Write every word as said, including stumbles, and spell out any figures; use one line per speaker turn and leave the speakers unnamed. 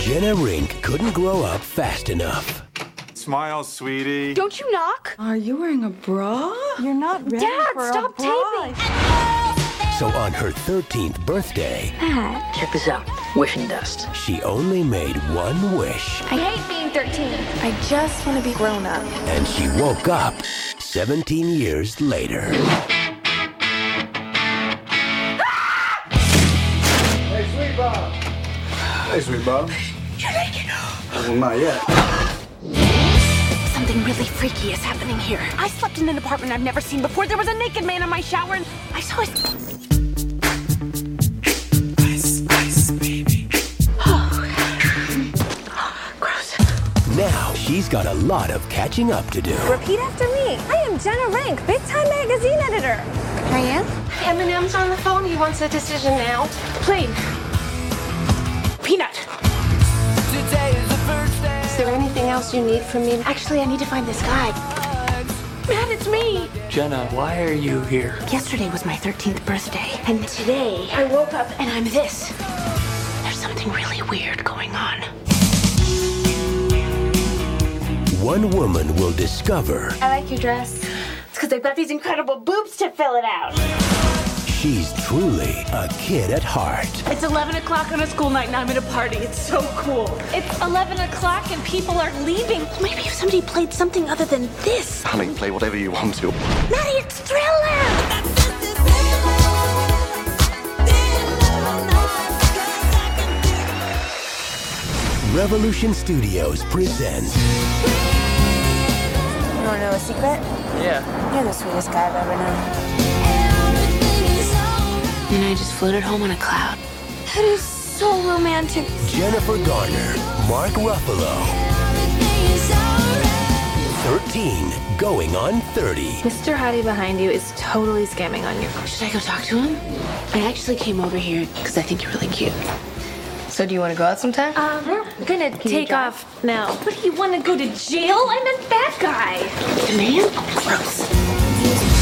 Jenna Rink couldn't grow up fast enough.
Smile, sweetie.
Don't you knock?
Are you wearing a bra? You're not ready
Dad,
for
stop
a bra.
taping.
So on her thirteenth birthday,
Dad,
Check this out. Wishing dust.
she only made one wish.
I hate being thirteen.
I just want to be grown up.
And she woke up seventeen years later.
Hey, Sweet Bob. Hey, Sweet Bob.
You're naked.
Well, not yet.
Something really freaky is happening here. I slept in an apartment I've never seen before. There was a naked man in my shower, and I saw his...
Ice, ice, baby.
Gross.
Now she's got a lot of catching up to do.
Repeat after me. I am Jenna Rink, Big Time Magazine editor.
I am?
Eminem's on the phone. He wants a decision now.
Plain. Peanut.
Is there anything else you need from me?
Actually, I need to find this guy. Matt, it's me.
Jenna, why are you here?
Yesterday was my thirteenth birthday, and today I woke up and I'm this. There's something really weird going on.
One woman will discover
I like your dress. It's because I've got these incredible boobs to fill it out.
she's truly a kid at heart.
It's eleven o'clock on a school night and I'm at a party. It's so cool. It's eleven o'clock and people are leaving. Maybe if somebody played something other than this.
Honey, play whatever you want to.
Maddie, it's Thriller!
Revolution Studios presents
You wanna know a secret?
Yeah.
You're the sweetest guy I've ever known.
And I just floated home on a cloud. That is so romantic.
Jennifer Garner, Mark Ruffalo. thirteen, going on thirty.
Mister Hottie behind you is totally scamming on you.
Should I go talk to him? I actually came over here because I think you're really cute.
So do you want to go out sometime?
Um, we're gonna take
drive?
off now. What do you want to go to jail? I meant that guy. The man? Gross.